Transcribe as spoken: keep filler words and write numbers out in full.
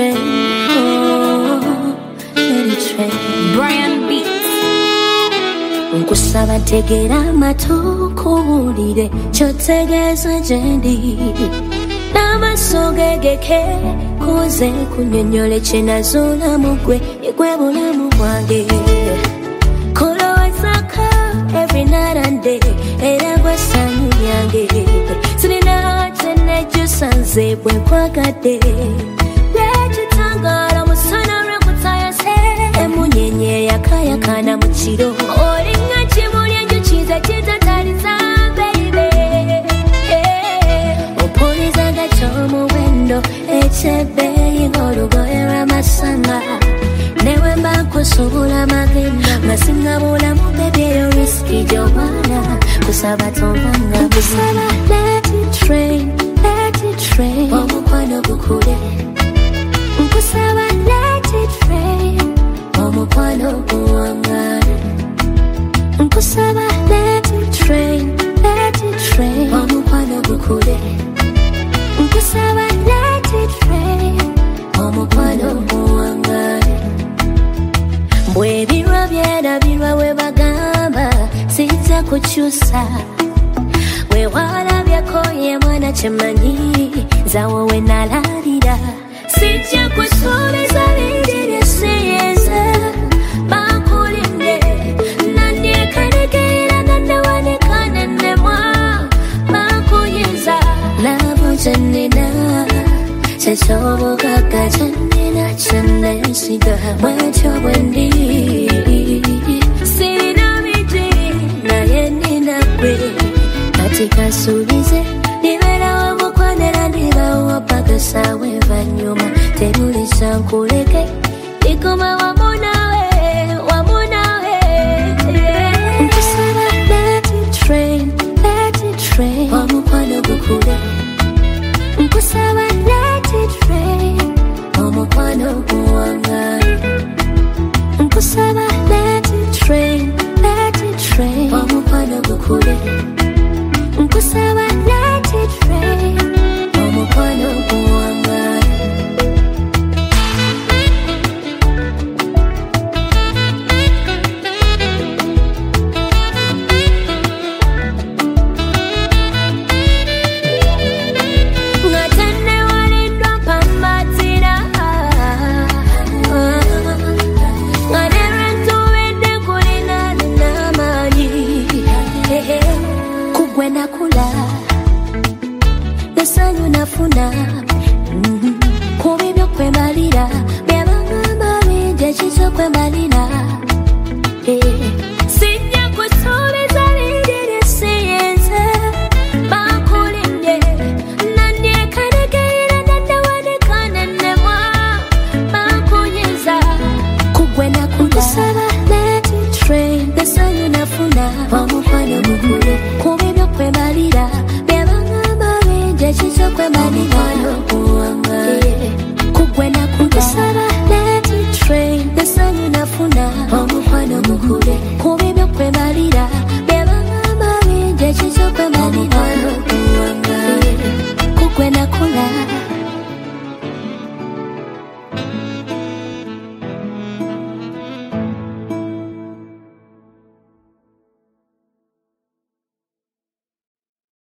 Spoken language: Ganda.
train, oh, let it train. Brian Beats. Nkusaba tegera amatukuulire kyotegeeza gyendi n'amaaso gegeke kuze kunnyonnyola kye nazuula mu ggwe egwe bulamu bwange kulowoozako every night and day era gwe ssanyu lyange sirina kye nejjusa nze bwe nkwagadde lwekitangaala musana lwekutayase emunyenye eyakayakana mu kiro olinga kimuli enjukiza kitataliza baby opulizaga ky'omuwendo ekyebbeeyi ng'olugoye lw'amasanga newe mba nkusuubula magenda nga singabulamu bebi eyo risiki gy'obwana kusaba tombanga kusaba let it train let it train omukwano gukule nkusaba let it train omukwano guwangale nkusaba let it train let it train omukwano gukule nkusaba let it train omukwano guwangale bwe birwa byerabirwa we bagamba sijja kukyusa we walabyeko ye mwana kyemanyi zawo we nalalira sijja kusuubiza bingirisiyeza bakulimye nandyekanekera nandewanekanennemwa bakuyinza labo kyenina kyekyobugaga kyenina kyenesiga bwetyo bwendi sirina biti naye nina gwe kati kasuubize liberawo mukwanera ndibawo paka sawa evanyuma terulisa nkuleke ikoma wamu nawe wamu nawe nkusaba let it train let it train omukwano gukule nkusaba let it train omukwano guwangale nkusaba let it train let it train omukwano gukule nkusaba let it train omukwano guwangale nakula nesanyu nafuna kubi byokwemalira byabangamba bingi ekikyokwembalira